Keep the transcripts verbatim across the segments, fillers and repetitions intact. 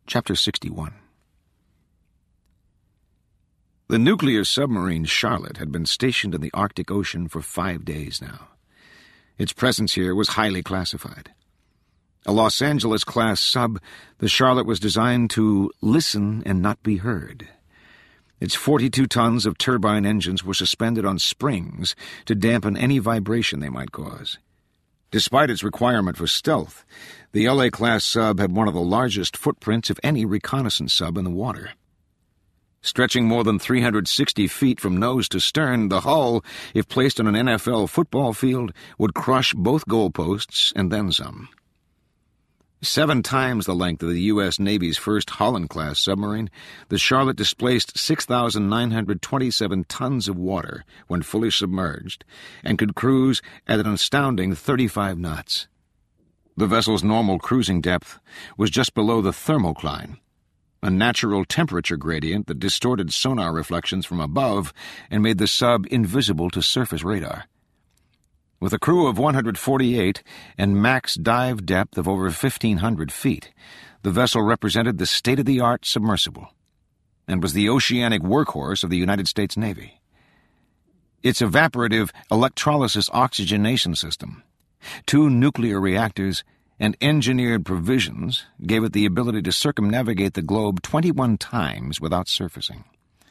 Chapter sixty-one. The nuclear submarine Charlotte had been stationed in the Arctic Ocean for five days now. Its presence here was highly classified. A Los Angeles-class sub, the Charlotte was designed to listen and not be heard. Its forty-two tons of turbine engines were suspended on springs to dampen any vibration they might cause. Despite its requirement for stealth, the L A-class sub had one of the largest footprints of any reconnaissance sub in the water. Stretching more than three hundred sixty feet from nose to stern, the hull, if placed on an N F L football field, would crush both goalposts and then some. Seven times the length of the U S Navy's first Holland-class submarine, the Charlotte displaced six thousand nine hundred twenty-seven tons of water when fully submerged and could cruise at an astounding thirty-five knots. The vessel's normal cruising depth was just below the thermocline, a natural temperature gradient that distorted sonar reflections from above and made the sub invisible to surface radar. With a crew of one hundred forty-eight and max dive depth of over fifteen hundred feet, the vessel represented the state-of-the-art submersible and was the oceanic workhorse of the United States Navy. Its evaporative electrolysis oxygenation system, two nuclear reactors, and engineered provisions gave it the ability to circumnavigate the globe twenty-one times without surfacing.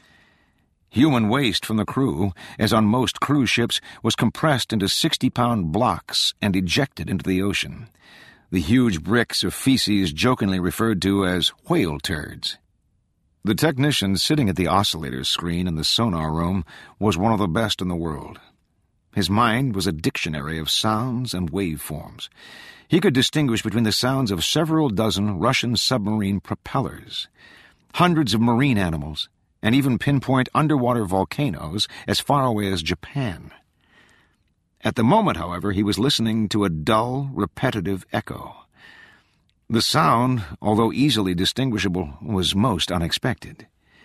Human waste from the crew, as on most cruise ships, was compressed into sixty-pound blocks and ejected into the ocean, the huge bricks of feces jokingly referred to as whale turds. The technician sitting at the oscillator screen in the sonar room was one of the best in the world. His mind was a dictionary of sounds and waveforms. He could distinguish between the sounds of several dozen Russian submarine propellers, hundreds of marine animals, and even pinpoint underwater volcanoes as far away as Japan. At the moment, however, he was listening to a dull, repetitive echo. The sound, although easily distinguishable, was most unexpected.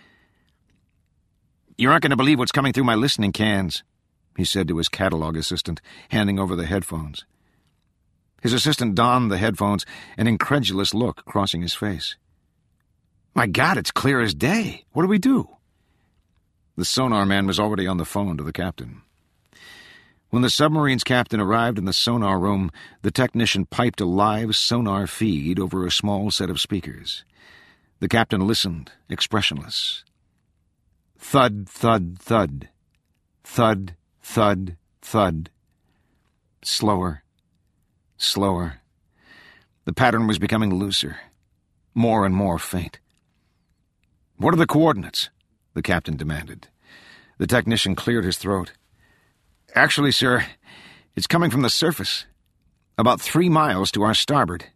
"You aren't going to believe what's coming through my listening cans," he said to his catalog assistant, handing over the headphones. His assistant donned the headphones, an incredulous look crossing his face. "My God, it's clear as day. What do we do?" The sonar man was already on the phone to the captain. When the submarine's captain arrived in the sonar room, the technician piped a live sonar feed over a small set of speakers. The captain listened, expressionless. Thud, thud, thud. Thud, thud, thud. Slower, slower. The pattern was becoming looser, more and more faint. "What are the coordinates?" the captain demanded. The technician cleared his throat. "Actually, sir, it's coming from the surface, about three miles to our starboard."